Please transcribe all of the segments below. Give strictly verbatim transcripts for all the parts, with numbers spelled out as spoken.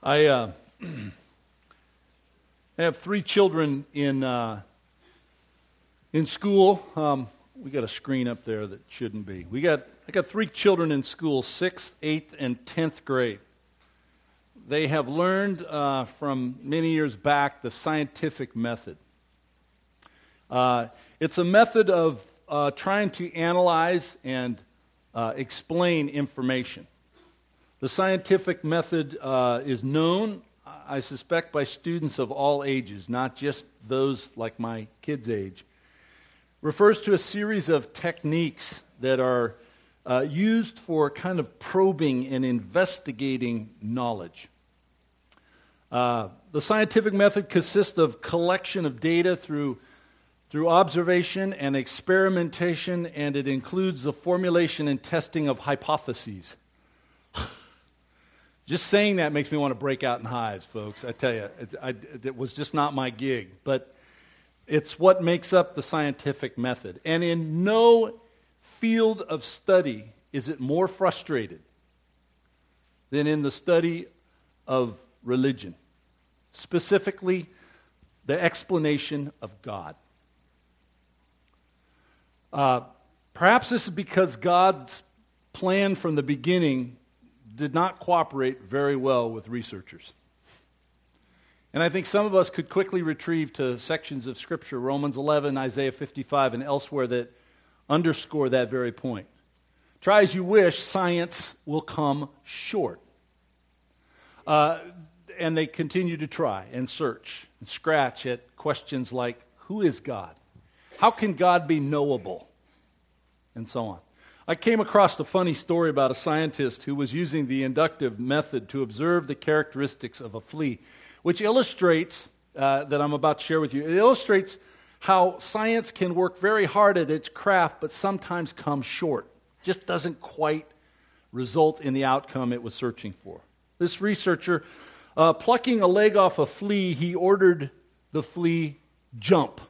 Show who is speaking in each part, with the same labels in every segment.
Speaker 1: I uh, I have three children in uh, in school. Um, we got a screen up there that shouldn't be. We got I got three children in school, sixth, eighth, and tenth grade. They have learned uh, from many years back the scientific method. Uh, it's a method of uh, trying to analyze and uh, explain information. The scientific method uh, is known, I suspect, by students of all ages, not just those like my kids' age. Refers to a series of techniques that are uh, used for kind of probing and investigating knowledge. Uh, the scientific method consists of collection of data through through observation and experimentation, and it includes the formulation and testing of hypotheses. Just saying that makes me want to break out in hives, folks. I tell you, it, I, it was just not my gig. But it's what makes up the scientific method. And in no field of study is it more frustrated than in the study of religion, specifically the explanation of God. Uh, perhaps this is because God's plan from the beginning did not cooperate very well with researchers. And I think some of us could quickly retrieve to sections of Scripture, Romans eleven, Isaiah fifty-five, and elsewhere that underscore that very point. Try as you wish, science will come short. Uh, and they continue to try and search and scratch at questions like, who is God? How can God be knowable? And so on. I came across a funny story about a scientist who was using the inductive method to observe the characteristics of a flea, which illustrates, uh, that I'm about to share with you, it illustrates how science can work very hard at its craft, but sometimes come short. Just doesn't quite result in the outcome it was searching for. This researcher, uh, plucking a leg off a flea, he ordered the flea jump.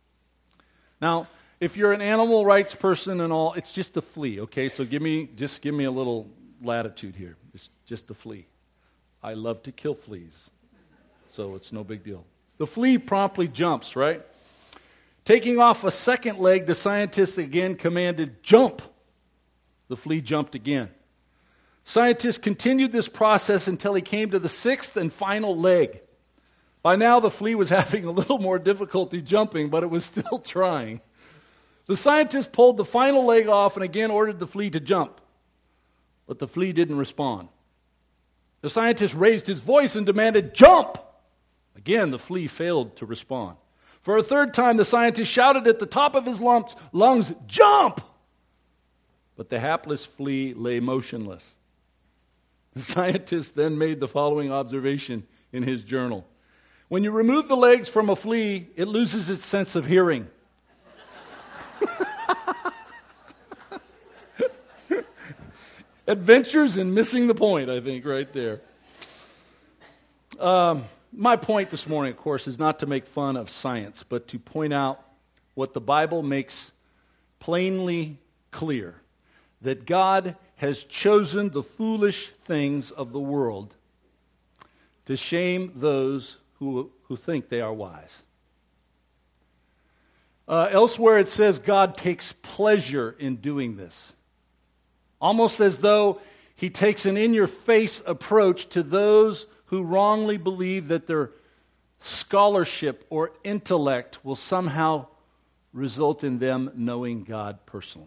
Speaker 1: Now, if you're an animal rights person and all, it's just a flea, okay? So give me, just give me a little latitude here. It's just a flea. I love to kill fleas, so it's no big deal. The flea promptly jumps, right? Taking off a second leg, the scientist again commanded, jump. The flea jumped again. Scientists continued this process until he came to the sixth and final leg. By now, the flea was having a little more difficulty jumping, but it was still trying. The scientist pulled the final leg off and again ordered the flea to jump. But the flea didn't respond. The scientist raised his voice and demanded, jump! Again, the flea failed to respond. For a third time, the scientist shouted at the top of his lumps, lungs, jump! But the hapless flea lay motionless. The scientist then made the following observation in his journal. When you remove the legs from a flea, it loses its sense of hearing. Adventures in missing the point, I think, right there. Um, my point this morning, of course, is not to make fun of science, but to point out what the Bible makes plainly clear, that God has chosen the foolish things of the world to shame those who, who think they are wise. Uh, elsewhere it says God takes pleasure in doing this. Almost as though he takes an in-your-face approach to those who wrongly believe that their scholarship or intellect will somehow result in them knowing God personally.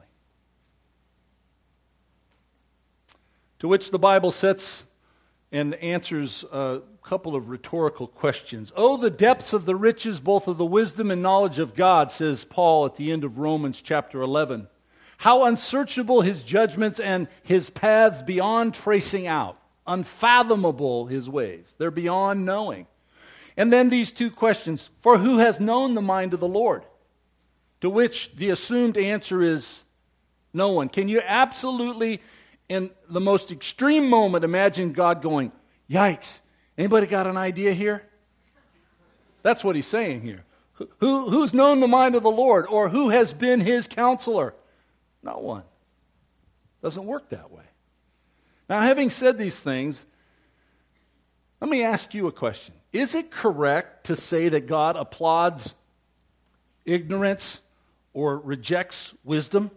Speaker 1: To which the Bible sets and answers a couple of rhetorical questions. Oh, the depths of the riches, both of the wisdom and knowledge of God, says Paul at the end of Romans chapter eleven. How unsearchable his judgments and his paths beyond tracing out. Unfathomable his ways. They're beyond knowing. And then these two questions. For who has known the mind of the Lord? To which the assumed answer is no one. Can you absolutely, in the most extreme moment, imagine God going, yikes, anybody got an idea here? That's what he's saying here. Who, who's known the mind of the Lord? Or who has been his counselor? No one. Doesn't work that way. Now, having said these things, Let me ask you a question. Is it correct to say that God applauds ignorance or rejects wisdom?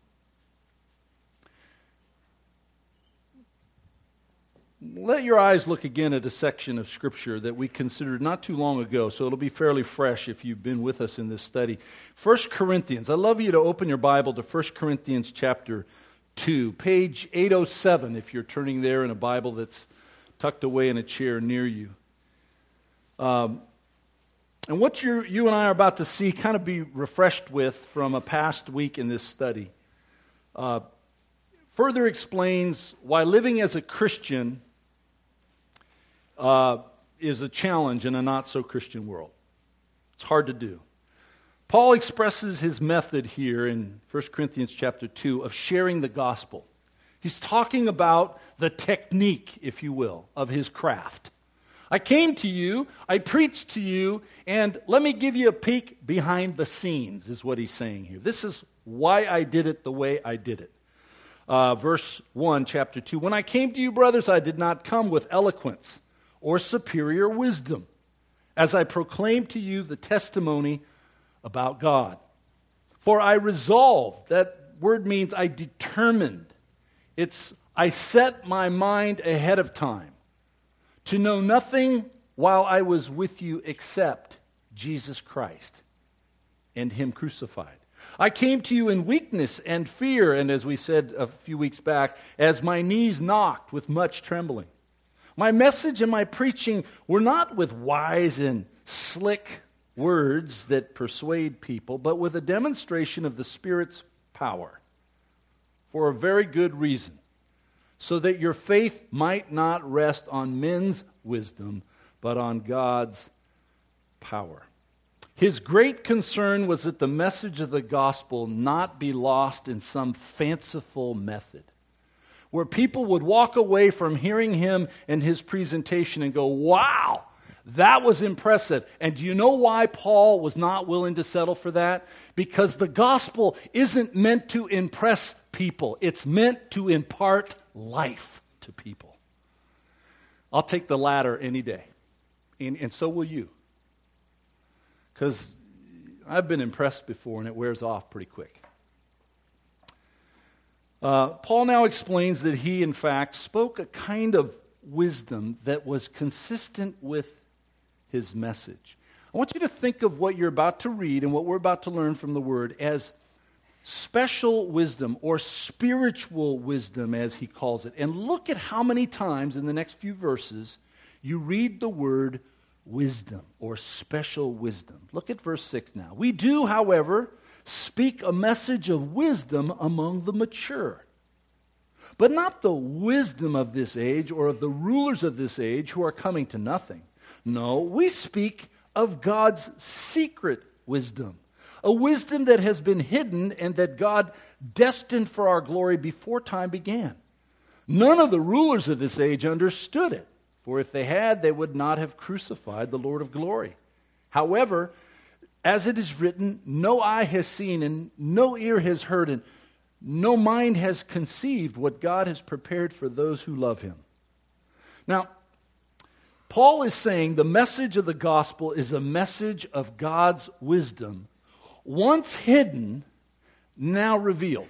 Speaker 1: Let your eyes look again at a section of Scripture that we considered not too long ago, so it'll be fairly fresh if you've been with us in this study. First Corinthians. I'd love you to open your Bible to First Corinthians chapter two, page eight oh seven, if you're turning there in a Bible that's tucked away in a chair near you. Um, and what you you and I are about to see kind of be refreshed with from a past week in this study uh, further explains why living as a Christian Uh, is a challenge in a not-so-Christian world. It's hard to do. Paul expresses his method here in First Corinthians chapter two of sharing the gospel. He's talking about the technique, if you will, of his craft. I came to you, I preached to you, and let me give you a peek behind the scenes, is what he's saying here. This is why I did it the way I did it. Uh, verse one, chapter two. When I came to you, brothers, I did not come with eloquence or superior wisdom, as I proclaimed to you the testimony about God. For I resolved, that word means I determined. It's I set my mind ahead of time to know nothing while I was with you except Jesus Christ and Him crucified. I came to you in weakness and fear, and as we said a few weeks back, as my knees knocked with much trembling. My message and my preaching were not with wise and slick words that persuade people, but with a demonstration of the Spirit's power for a very good reason, so that your faith might not rest on men's wisdom, but on God's power. His great concern was that the message of the gospel not be lost in some fanciful method, where people would walk away from hearing him and his presentation and go, wow, that was impressive. And do you know why Paul was not willing to settle for that? Because the gospel isn't meant to impress people. It's meant to impart life to people. I'll take the latter any day. And, and so will you. Because I've been impressed before and it wears off pretty quick. Uh, Paul now explains that he, in fact, spoke a kind of wisdom that was consistent with his message. I want you to think of what you're about to read and what we're about to learn from the Word as special wisdom or spiritual wisdom, as he calls it. And look at how many times in the next few verses you read the word wisdom or special wisdom. Look at verse six now. We do, however, speak a message of wisdom among the mature, but not the wisdom of this age or of the rulers of this age who are coming to nothing. No, we speak of God's secret wisdom, a wisdom that has been hidden and that God destined for our glory before time began. None of the rulers of this age understood it, for if they had, they would not have crucified the Lord of glory. However, as it is written, no eye has seen and no ear has heard and no mind has conceived what God has prepared for those who love Him. Now, Paul is saying the message of the gospel is a message of God's wisdom, once hidden, now revealed.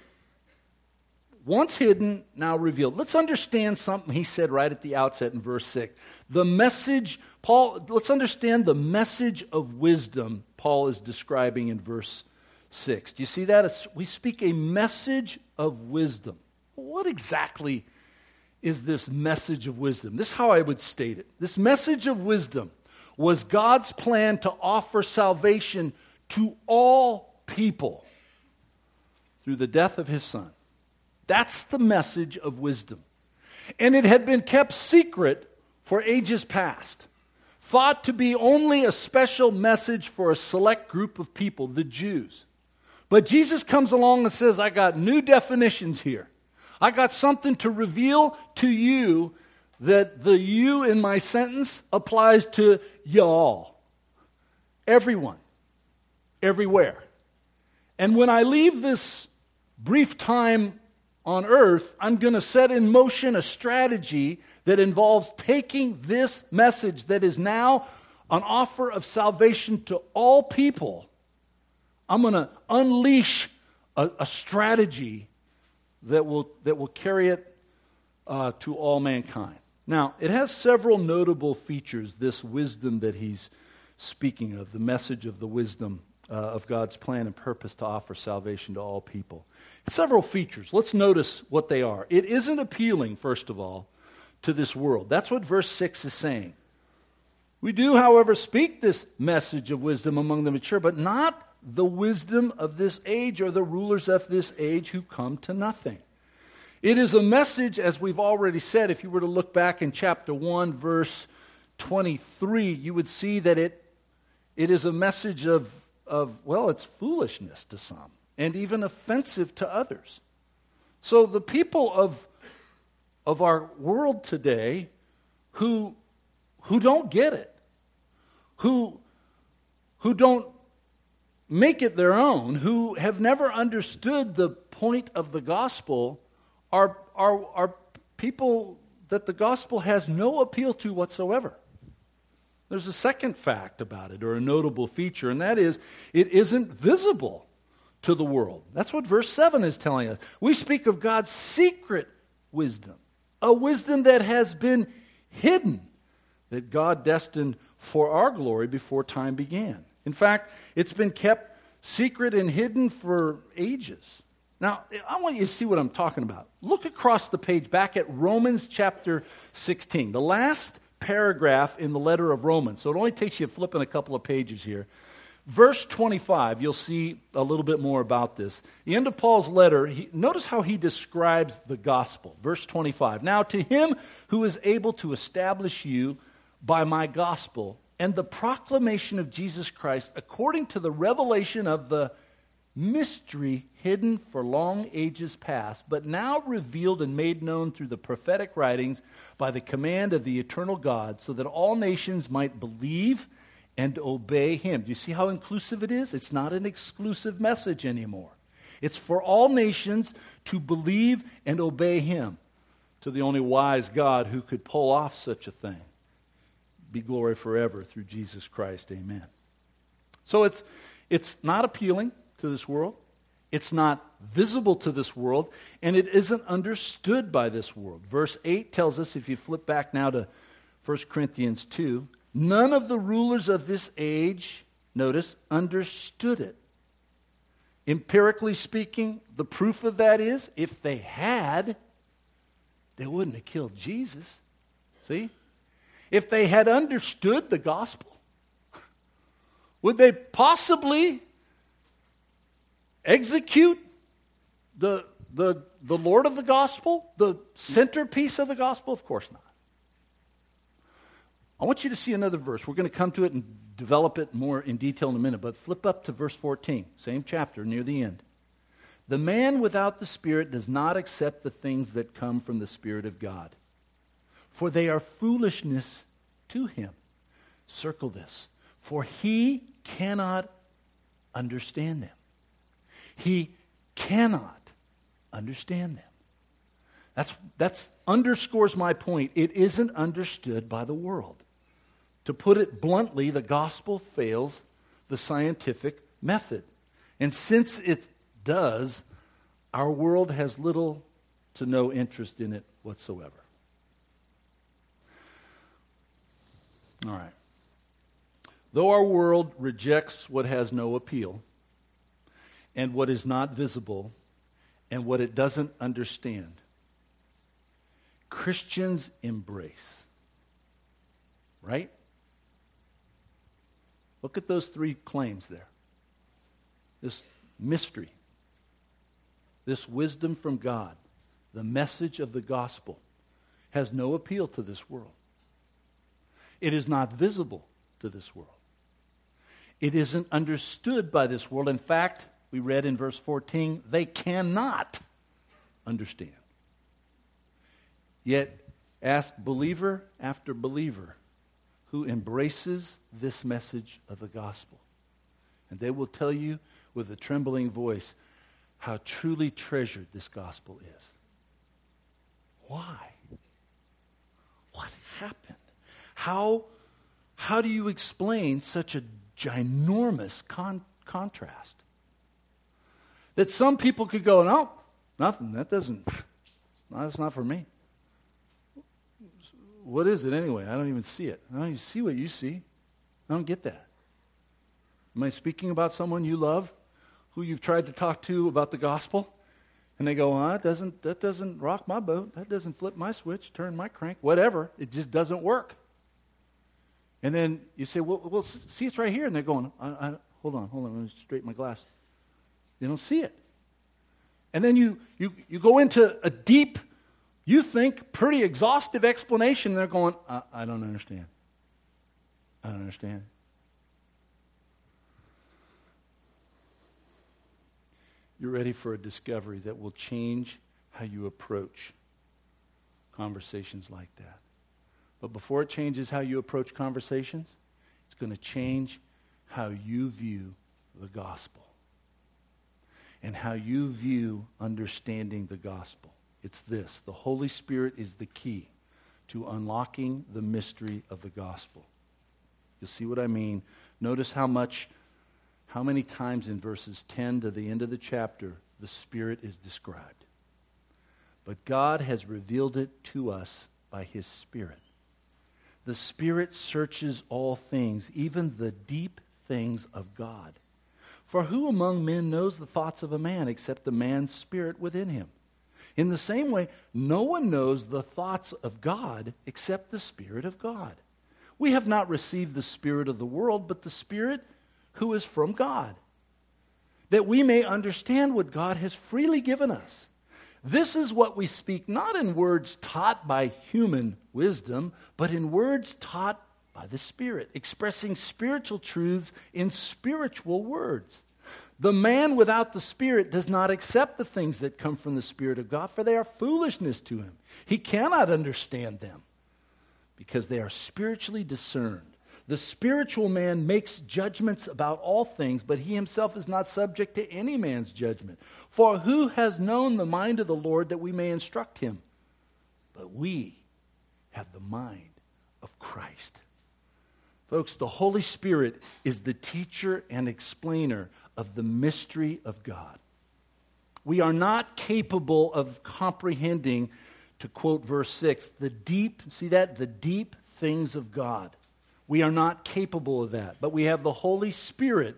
Speaker 1: Once hidden, now revealed. Let's understand something he said right at the outset in verse six. The message, Paul, let's understand the message of wisdom Paul is describing in verse six. Do you see that? We speak a message of wisdom. What exactly is this message of wisdom? This is how I would state it. This message of wisdom was God's plan to offer salvation to all people through the death of His Son. That's the message of wisdom. And it had been kept secret for ages past, thought to be only a special message for a select group of people, the Jews. But Jesus comes along and says, I got new definitions here. I got something to reveal to you that the you in my sentence applies to y'all. Everyone. Everywhere. And when I leave this brief time on earth, I'm going to set in motion a strategy that involves taking this message that is now an offer of salvation to all people. I'm going to unleash a, a strategy that will, that will carry it uh, to all mankind. Now, it has several notable features, this wisdom that he's speaking of, the message of the wisdom uh, of God's plan and purpose to offer salvation to all people. Several features. Let's notice what they are. It isn't appealing, first of all, to this world. That's what verse six is saying. We do, however, speak this message of wisdom among the mature, but not the wisdom of this age or the rulers of this age who come to nothing. It is a message, as we've already said, if you were to look back in chapter one, verse twenty-three, you would see that it, it is a message of, of, well, it's foolishness to some and even offensive to others. So the people of, of our world today who, who don't get it, who, who don't make it their own, who have never understood the point of the gospel, are, are, are people that the gospel has no appeal to whatsoever. There's a second fact about it, or a notable feature, and that is it isn't visible to the world. That's what verse seven is telling us. We speak of God's secret wisdom, a wisdom that has been hidden, that God destined for our glory before time began. In fact, it's been kept secret and hidden for ages. Now, I want you to see what I'm talking about. Look across the page back at Romans chapter sixteen, the last paragraph in the letter of Romans. So it only takes you flipping a couple of pages here. Verse twenty-five, you'll see a little bit more about this. The end of Paul's letter, he, notice how he describes the gospel. Verse twenty-five, now to him who is able to establish you by my gospel and the proclamation of Jesus Christ according to the revelation of the mystery hidden for long ages past, but now revealed and made known through the prophetic writings by the command of the eternal God, so that all nations might believe and obey him. Do you see how inclusive it is? It's not an exclusive message anymore. It's for all nations to believe and obey him. To the only wise God who could pull off such a thing, be glory forever through Jesus Christ. Amen. So it's it's not appealing to this world. It's not visible to this world, and it isn't understood by this world. Verse eight tells us, if you flip back now to First Corinthians two, none of the rulers of this age, notice, understood it. Empirically speaking, the proof of that is, if they had, they wouldn't have killed Jesus. See? If they had understood the gospel, would they possibly execute the, the, the Lord of the gospel, the centerpiece of the gospel? Of course not. I want you to see another verse. We're going to come to it and develop it more in detail in a minute, but flip up to verse fourteen, same chapter, near the end. The man without the Spirit does not accept the things that come from the Spirit of God, for they are foolishness to him. Circle this. For he cannot understand them. He cannot understand them. That's, that's underscores my point. It isn't understood by the world. To put it bluntly, the gospel fails the scientific method. And since it does, our world has little to no interest in it whatsoever. All right. Though our world rejects what has no appeal, and what is not visible, and what it doesn't understand, Christians embrace. Right? Look at those three claims there. This mystery, this wisdom from God, the message of the gospel, has no appeal to this world. It is not visible to this world. It isn't understood by this world. In fact, we read in verse fourteen, they cannot understand. Yet, ask believer after believer who embraces this message of the gospel, and they will tell you with a trembling voice how truly treasured this gospel is. Why? what happened? How, how do you explain such a ginormous con- contrast? That some people could go, no, nothing, that doesn't, no, that's not for me. What is it anyway? I don't even see it. I don't even see what you see. I don't get that. Am I speaking about someone you love, who you've tried to talk to about the gospel? And they go, oh, that doesn't, that doesn't rock my boat. That doesn't flip my switch, turn my crank, whatever. It just doesn't work. And then you say, well, well see, it's right here. And they're going, I, I, hold on, hold on, let me straighten my glass. They don't see it. And then you, you, you go into a deep, you think, pretty exhaustive explanation. And they're going, I, I don't understand. I don't understand. You're ready for a discovery that will change how you approach conversations like that. But before it changes how you approach conversations, it's going to change how you view the gospel and how you view understanding the gospel. It's this: the Holy Spirit is the key to unlocking the mystery of the gospel. You'll see what I mean. Notice how much, how many times in verses ten to the end of the chapter the Spirit is described. But God has revealed it to us by His Spirit. The Spirit searches all things, even the deep things of God. For who among men knows the thoughts of a man except the man's spirit within him? In the same way, no one knows the thoughts of God except the Spirit of God. We have not received the spirit of the world, but the Spirit who is from God, that we may understand what God has freely given us. This is what we speak, not in words taught by human wisdom, but in words taught by the Spirit, expressing spiritual truths in spiritual words. The man without the Spirit does not accept the things that come from the Spirit of God, for they are foolishness to him. He cannot understand them because they are spiritually discerned. The spiritual man makes judgments about all things, but he himself is not subject to any man's judgment. For who has known the mind of the Lord that we may instruct him? But we have the mind of Christ. Folks, the Holy Spirit is the teacher and explainer of the mystery of God. We are not capable of comprehending, to quote verse six, the deep, see that? The deep things of God. We are not capable of that. But we have the Holy Spirit,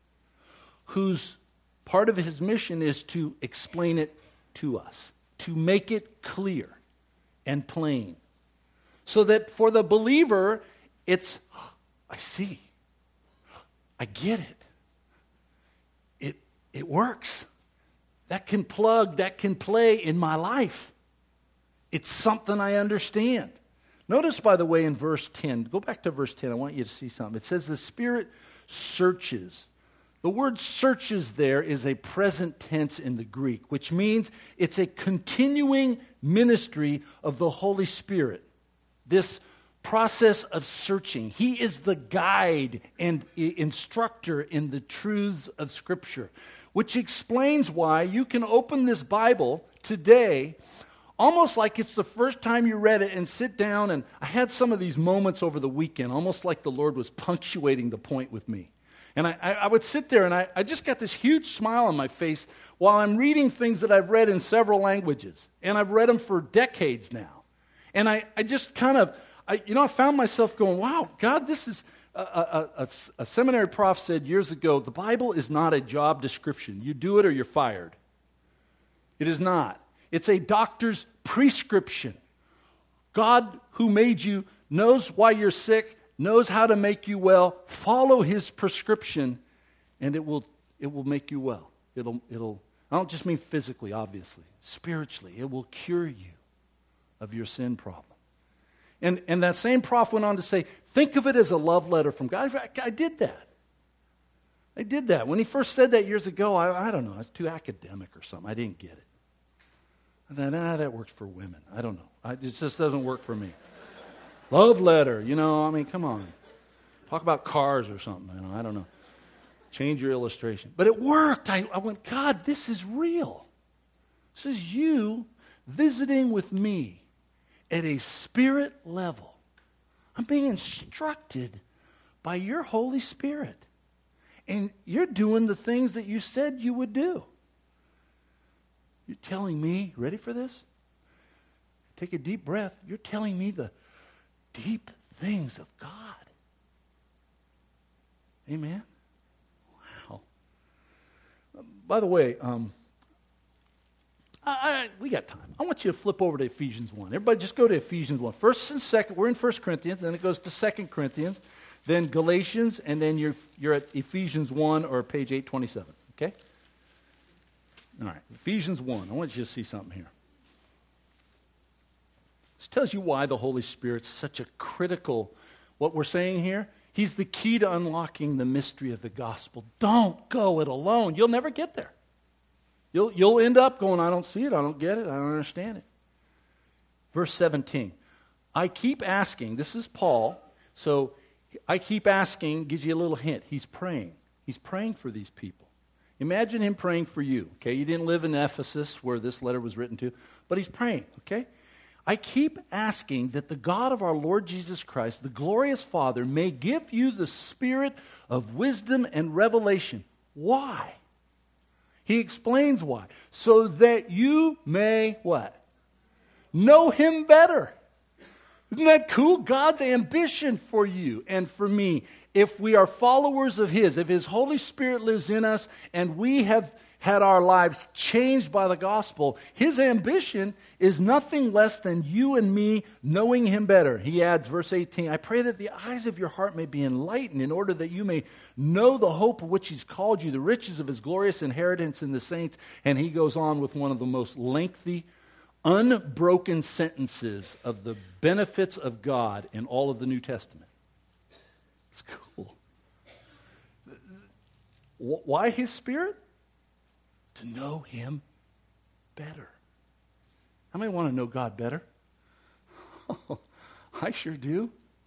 Speaker 1: whose part of His mission is to explain it to us, to make it clear and plain, so that for the believer, it's, I see, I get it. It, it works. That can plug, that can play in my life. It's something I understand. Notice, by the way, in verse ten, go back to verse ten, I want you to see something. It says the Spirit searches. The word searches there is a present tense in the Greek, which means it's a continuing ministry of the Holy Spirit. This process of searching. He is the guide and instructor in the truths of Scripture, which explains why you can open this Bible today almost like it's the first time you read it and sit down, and I had some of these moments over the weekend, almost like the Lord was punctuating the point with me. And I, I would sit there, and I, I just got this huge smile on my face while I'm reading things that I've read in several languages. And I've read them for decades now. And I, I just kind of, I, you know, I found myself going, wow, God, this is, a, a, a, a seminary prof said years ago, the Bible is not a job description. You do it or you're fired. It is not. It's a doctor's prescription. God, who made you, knows why you're sick, knows how to make you well. Follow His prescription, and it will it will make you well. It'll it'll. I don't just mean physically, obviously, spiritually. It will cure you of your sin problem. And and that same prof went on to say, think of it as a love letter from God. I, I did that. I did that. When he first said that years ago, I, I don't know, I was too academic or something. I didn't get it. I thought, ah, that works for women. I don't know. I, it just doesn't work for me. Love letter, you know, I mean, come on. Talk about cars or something, you know, I don't know. Change your illustration. But it worked. I, I went, God, this is real. This is you visiting with me at a spirit level. I'm being instructed by your Holy Spirit. And you're doing the things that you said you would do. You're telling me, ready for this? Take a deep breath. You're telling me the deep things of God. Amen? Wow. By the way, um, I, I, we got time. I want you to flip over to Ephesians one. Everybody just go to Ephesians one. First and second, we're in First Corinthians, then it goes to Second Corinthians, then Galatians, and then you're, you're at Ephesians one or page eight twenty-seven. Okay? All right, Ephesians one. I want you to see something here. This tells you why the Holy Spirit's such a critical, what we're saying here, he's the key to unlocking the mystery of the gospel. Don't go it alone. You'll never get there. You'll, you'll end up going, I don't see it, I don't get it, I don't understand it. Verse seventeen. I keep asking, this is Paul, so I keep asking, gives you a little hint. He's praying. He's praying for these people. Imagine him praying for you, okay? You didn't live in Ephesus where this letter was written to, but he's praying, okay? I keep asking that the God of our Lord Jesus Christ, the glorious Father, may give you the spirit of wisdom and revelation. Why? He explains why. So that you may, what? Know him better. Isn't that cool? God's ambition for you and for me, if we are followers of his, if his Holy Spirit lives in us and we have had our lives changed by the gospel, his ambition is nothing less than you and me knowing him better. He adds, verse eighteen, I pray that the eyes of your heart may be enlightened in order that you may know the hope of which he's called you, the riches of his glorious inheritance in the saints. And he goes on with one of the most lengthy, unbroken sentences of the benefits of God in all of the New Testament. It's cool. Why his Spirit? To know him better. How many want to know God better? Oh, I sure do.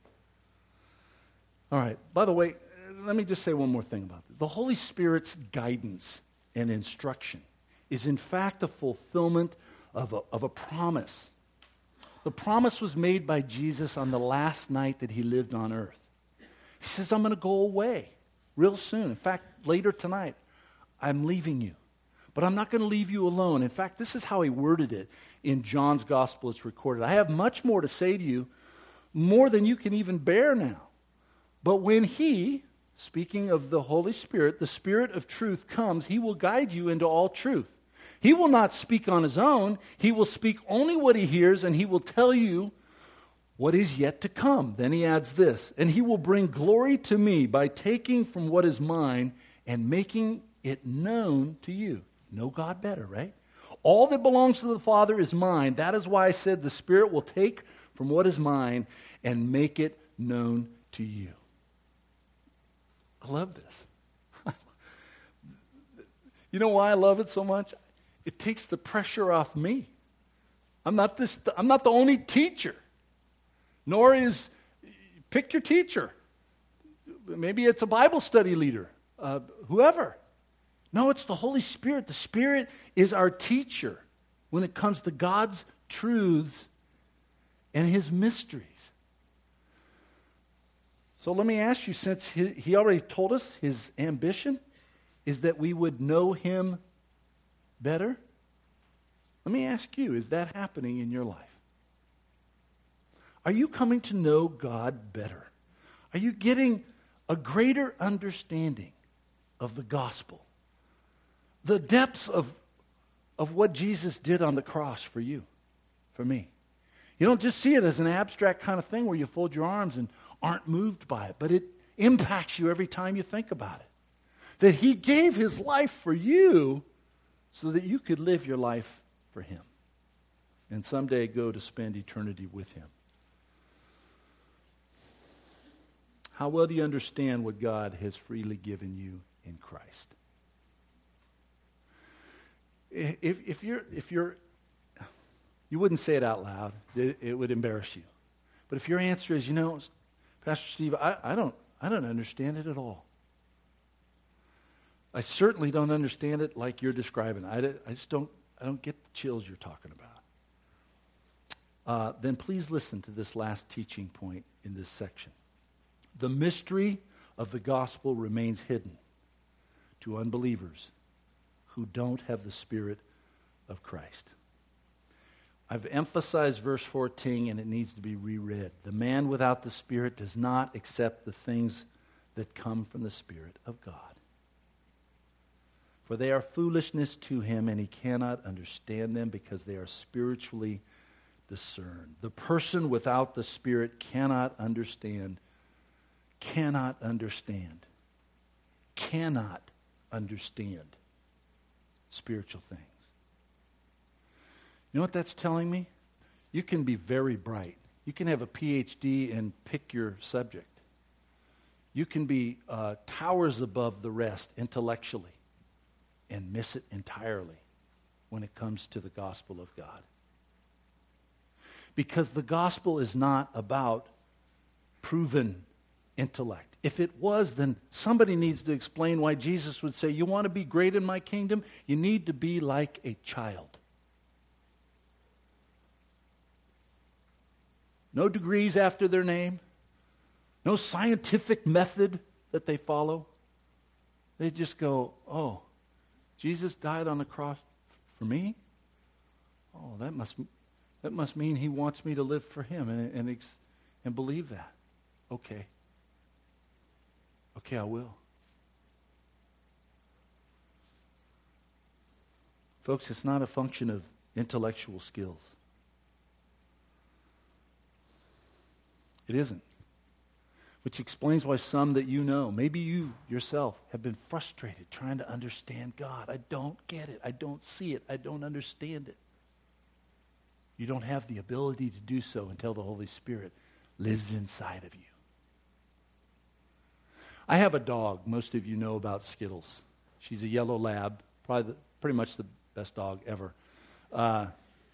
Speaker 1: All right. By the way, let me just say one more thing about this. The Holy Spirit's guidance and instruction is in fact a fulfillment of a, of a promise. The promise was made by Jesus on the last night that he lived on earth. He says, I'm going to go away real soon. In fact, later tonight, I'm leaving you. But I'm not going to leave you alone. In fact, this is how he worded it in John's gospel. It's recorded. I have much more to say to you, more than you can even bear now. But when he, speaking of the Holy Spirit, the Spirit of truth comes, he will guide you into all truth. He will not speak on his own. He will speak only what he hears, and he will tell you what is yet to come. Then he adds this, and he will bring glory to me by taking from what is mine and making it known to you. Know God better, right? All that belongs to the Father is mine. That is why I said the Spirit will take from what is mine and make it known to you. I love this. You know why I love it so much? It takes the pressure off me. I'm not this. I'm not the only teacher. Nor is, pick your teacher. Maybe it's a Bible study leader, uh, whoever. No, it's the Holy Spirit. The Spirit is our teacher when it comes to God's truths and his mysteries. So let me ask you, since he, he already told us his ambition is that we would know him better, let me ask you, is that happening in your life? Are you coming to know God better? Are you getting a greater understanding of the gospel? The depths of, of what Jesus did on the cross for you, for me. You don't just see it as an abstract kind of thing where you fold your arms and aren't moved by it, but it impacts you every time you think about it. That he gave his life for you so that you could live your life for him and someday go to spend eternity with him. How well do you understand what God has freely given you in Christ? If, if you're, if you're, you wouldn't say it out loud. It, it would embarrass you. But if your answer is, you know, Pastor Steve, I, I don't, I don't understand it at all. I certainly don't understand it like you're describing. I, I just don't, I don't get the chills you're talking about. uh, then please listen to this last teaching point in this section. The mystery of the gospel remains hidden to unbelievers who don't have the Spirit of Christ. I've emphasized verse fourteen, and it needs to be reread. The man without the Spirit does not accept the things that come from the Spirit of God. For they are foolishness to him, and he cannot understand them because they are spiritually discerned. The person without the Spirit cannot understand, cannot understand, cannot understand spiritual things. You know what that's telling me? You can be very bright. You can have a P H D and pick your subject. You can be uh, towers above the rest intellectually and miss it entirely when it comes to the gospel of God. Because the gospel is not about proven intellect. If it was, then somebody needs to explain why Jesus would say, you want to be great in my kingdom? You need to be like a child. No degrees after their name. No scientific method that they follow. They just go, oh, Jesus died on the cross for me? Oh, that must that must mean he wants me to live for him and, and, and believe that. Okay. Okay, I will. Folks, it's not a function of intellectual skills. It isn't. Which explains why some that you know, maybe you yourself, have been frustrated trying to understand God. I don't get it. I don't see it. I don't understand it. You don't have the ability to do so until the Holy Spirit lives inside of you. I have a dog. Most of you know about Skittles. She's a yellow lab, probably the, pretty much the best dog ever. Uh,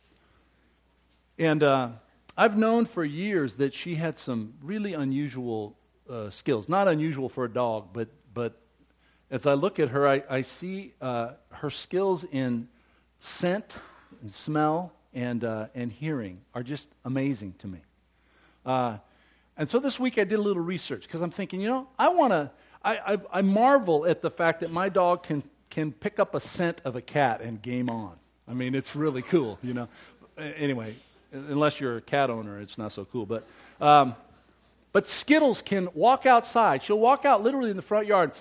Speaker 1: and uh, I've known for years that she had some really unusual uh, skills. Not unusual for a dog, but but as I look at her, I, I see uh, her skills in scent and smell and uh, and hearing are just amazing to me. Uh, and so this week I did a little research because I'm thinking, you know, I want to. I, I I marvel at the fact that my dog can can pick up a scent of a cat and game on. I mean, it's really cool, you know. Anyway. Unless you're a cat owner, it's not so cool. But um, but Skittles can walk outside. She'll walk out literally in the front yard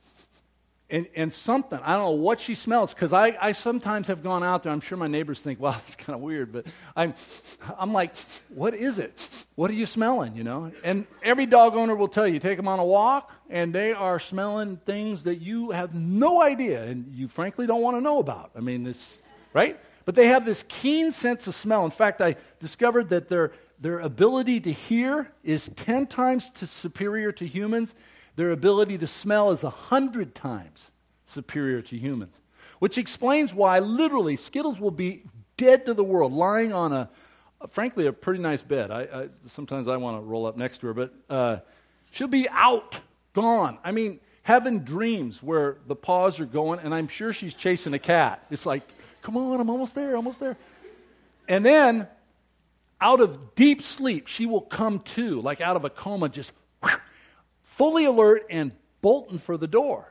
Speaker 1: and, and something. I don't know what she smells because I, I sometimes have gone out there. I'm sure my neighbors think, wow, that's kind of weird. But I'm I'm like, what is it? What are you smelling, you know? And every dog owner will tell you, take them on a walk, and they are smelling things that you have no idea and you frankly don't want to know about. I mean, this, right? But they have this keen sense of smell. In fact, I discovered that their, their ability to hear is ten times to superior to humans. Their ability to smell is one hundred times superior to humans. Which explains why, literally, Skittles will be dead to the world, lying on a, a frankly, a pretty nice bed. I, I Sometimes I want to roll up next to her, but uh, she'll be out, gone. I mean, having dreams where the paws are going, and I'm sure she's chasing a cat. It's like, come on, I'm almost there, almost there. And then, out of deep sleep, she will come to, like out of a coma, just whoosh, fully alert and bolting for the door.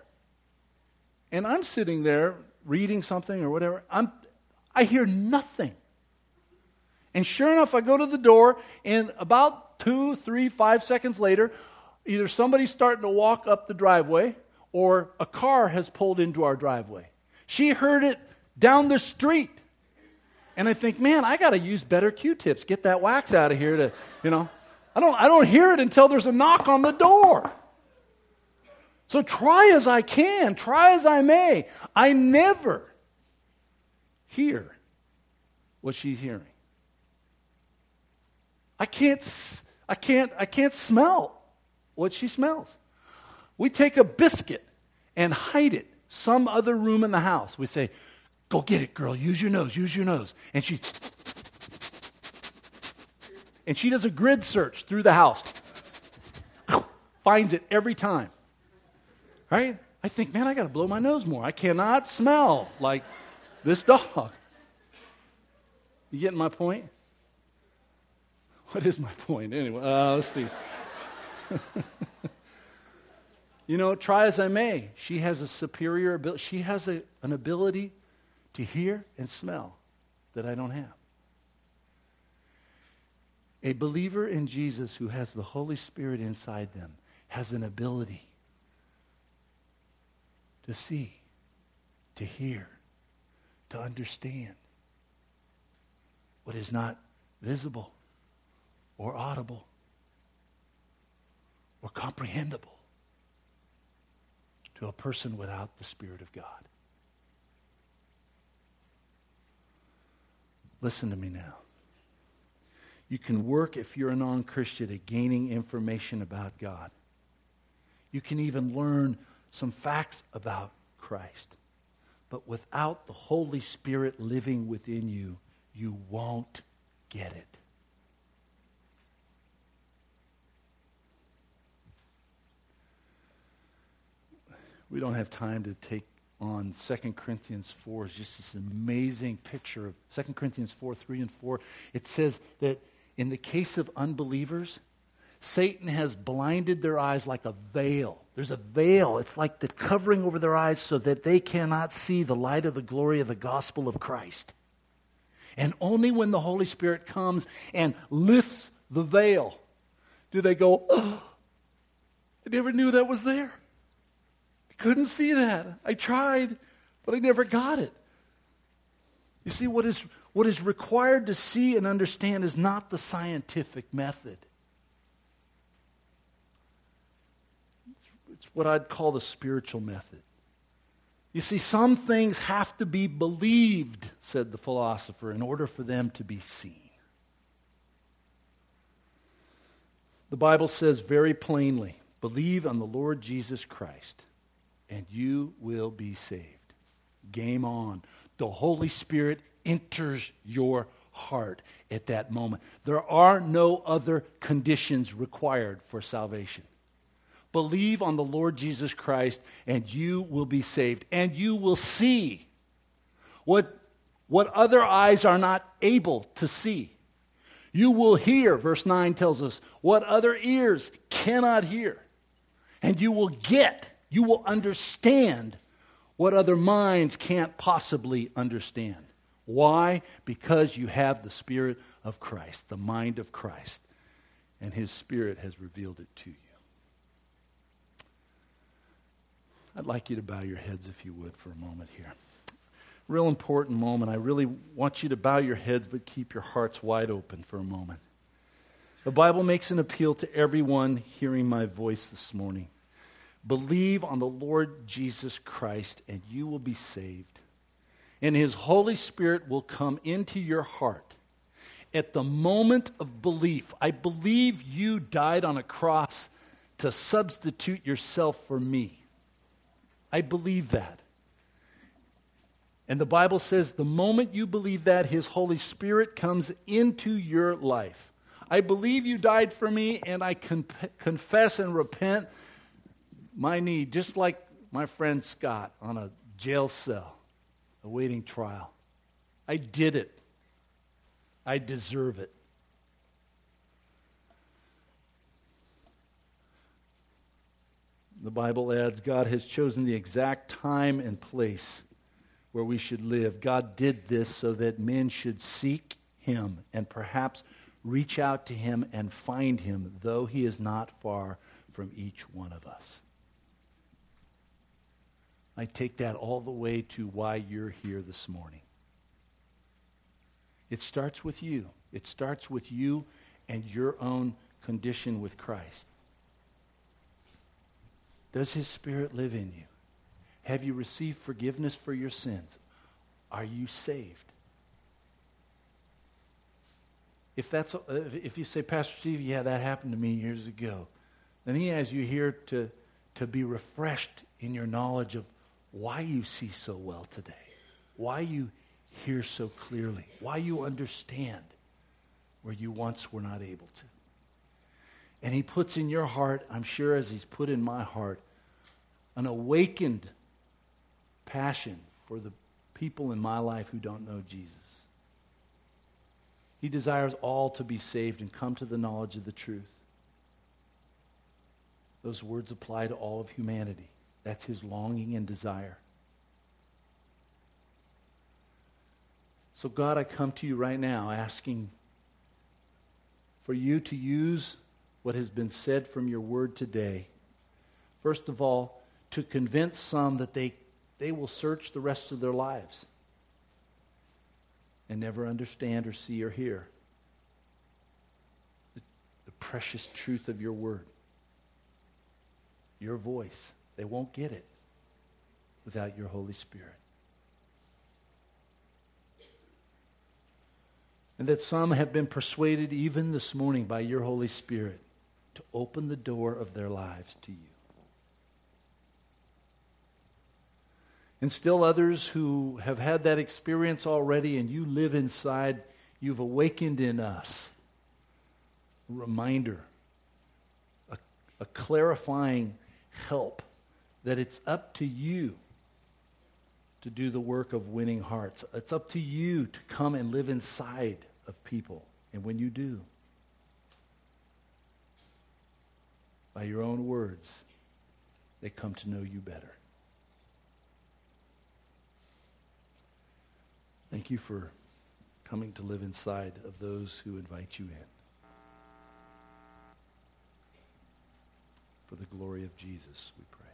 Speaker 1: And I'm sitting there reading something or whatever. I'm, I hear nothing. And sure enough, I go to the door, and about two, three, five seconds later, either somebody's starting to walk up the driveway or a car has pulled into our driveway. She heard it down the street. And I think, man, I got to use better Q-tips. Get that wax out of here to, you know. I don't I don't hear it until there's a knock on the door. So try as I can, try as I may, I never hear what she's hearing. I can't I can't I can't smell what she smells. We take a biscuit and hide it some other room in the house. We say, go get it, girl. Use your nose. Use your nose. And she, and she does a grid search through the house. Finds it every time. Right? I think, man, I got to blow my nose more. I cannot smell like this dog. You getting my point? What is my point? Anyway, uh, let's see. You know, try as I may, she has a superior ability. She has a, an ability to hear and smell that I don't have. A believer in Jesus who has the Holy Spirit inside them has an ability to see, to hear, to understand what is not visible or audible or comprehensible to a person without the Spirit of God. Listen to me now. You can work, if you're a non-Christian, at gaining information about God. You can even learn some facts about Christ. But without the Holy Spirit living within you, you won't get it. We don't have time to take on Second Corinthians four. It's just this amazing picture of Second Corinthians four, three and four. It says that in the case of unbelievers, Satan has blinded their eyes like a veil. There's a veil. It's like the covering over their eyes so that they cannot see the light of the glory of the gospel of Christ. And only when the Holy Spirit comes and lifts the veil do they go, oh, I never knew that was there. Couldn't see that. I tried, but I never got it. You see, what is what is required to see and understand is not the scientific method. It's what I'd call the spiritual method. You see, some things have to be believed, said the philosopher, in order for them to be seen. The Bible says very plainly, believe on the Lord Jesus Christ, and you will be saved. Game on. The Holy Spirit enters your heart at that moment. There are no other conditions required for salvation. Believe on the Lord Jesus Christ, and you will be saved. And you will see what, what other eyes are not able to see. You will hear, verse nine tells us, what other ears cannot hear. And you will get You will understand what other minds can't possibly understand. Why? Because you have the Spirit of Christ, the mind of Christ, and His Spirit has revealed it to you. I'd like you to bow your heads, if you would, for a moment here. Real important moment. I really want you to bow your heads, but keep your hearts wide open for a moment. The Bible makes an appeal to everyone hearing my voice this morning. Believe on the Lord Jesus Christ and you will be saved. And His Holy Spirit will come into your heart. At the moment of belief, I believe you died on a cross to substitute yourself for me. I believe that. And the Bible says the moment you believe that, His Holy Spirit comes into your life. I believe you died for me, and I con- confess and repent my need, just like my friend Scott on a jail cell, awaiting trial. I did it. I deserve it. The Bible adds, God has chosen the exact time and place where we should live. God did this so that men should seek Him and perhaps reach out to Him and find Him, though He is not far from each one of us. I take that all the way to why you're here this morning. It starts with you. It starts with you and your own condition with Christ. Does His Spirit live in you? Have you received forgiveness for your sins? Are you saved? If that's if you say, Pastor Steve, yeah, that happened to me years ago, then He has you here to, to be refreshed in your knowledge of why you see so well today, why you hear so clearly, why you understand where you once were not able to. And He puts in your heart, I'm sure as He's put in my heart, an awakened passion for the people in my life who don't know Jesus. He desires all to be saved and come to the knowledge of the truth. Those words apply to all of humanity. That's his longing and desire. So God, I come to you right now asking for you to use what has been said from your word today. First of all, to convince some that they, they will search the rest of their lives and never understand or see or hear the, the precious truth of your word, your voice. They won't get it without your Holy Spirit. And that some have been persuaded even this morning by your Holy Spirit to open the door of their lives to you. And still others who have had that experience already and you live inside, you've awakened in us a reminder, a, a clarifying help that it's up to you to do the work of winning hearts. It's up to you to come and live inside of people. And when you do, by your own words, they come to know you better. Thank you for coming to live inside of those who invite you in. For the glory of Jesus, we pray.